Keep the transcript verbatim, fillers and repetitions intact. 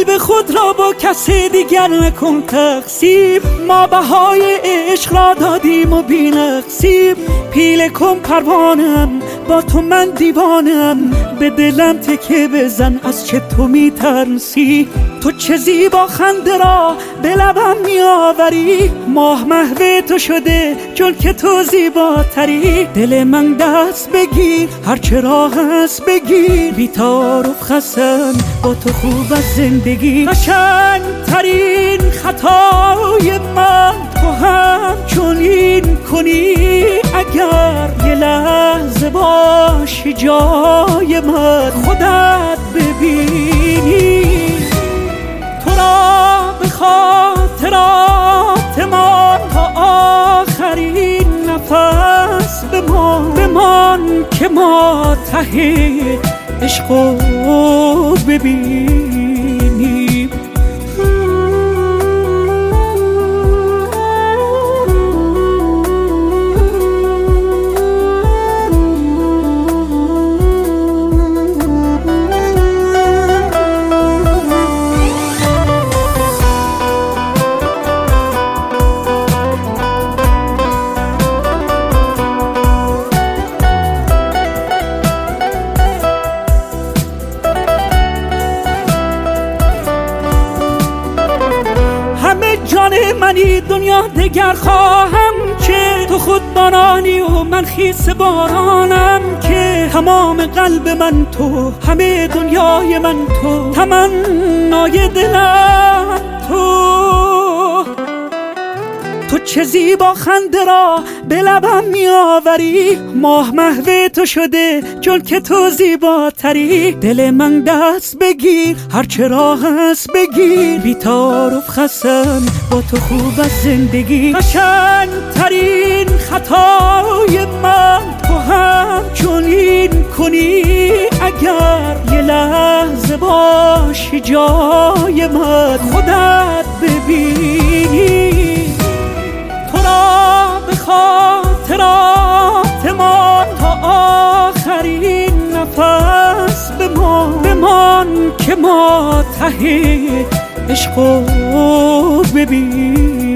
قلب خود را با کسی دیگر نکن تقسیم. ما بهای عشق را دادیم و بی نقصیم. پیله کن پروانم با تو من دیوانم، به دلم تکه بزن از چه تو میترسی. تو چه زیبا خنده را به لبم میآوری، ماه محو تو شده چون که تو زیباتری. دل من دست بگیر هرچه راه هست بگیر، بی تعارف خسن با تو خوب از زندگی. قشنگ ترین خطای من تو هم چنین کنی، اگر یه لحظه باشی جای من خودت ببینی. تو را به خاطرات ما تا آخرین نفس بمان، بمان که ما ته عشقو ببینیم. جان منی دنیا دگر خواهم که تو خود بارانی و من خیس بارانم، که تمام قلب من تو، همه دنیای من تو، تمنای دلم تو. تو چه زیبا خنده را به لبم میآوری، ماه محو تو شده چون که تو زیباتری. دل من دست بگیر هرچه راه هست بگیر، بی تعارف خسن با تو خوب از زندگی. قشنگ ترین خطای من تو هم چنین کنی، اگر یه لحظه باشی جای من خودت ببینی. به خاطرات ما تا آخرین نفس بمان، بمان که ما ته عشقو ببین.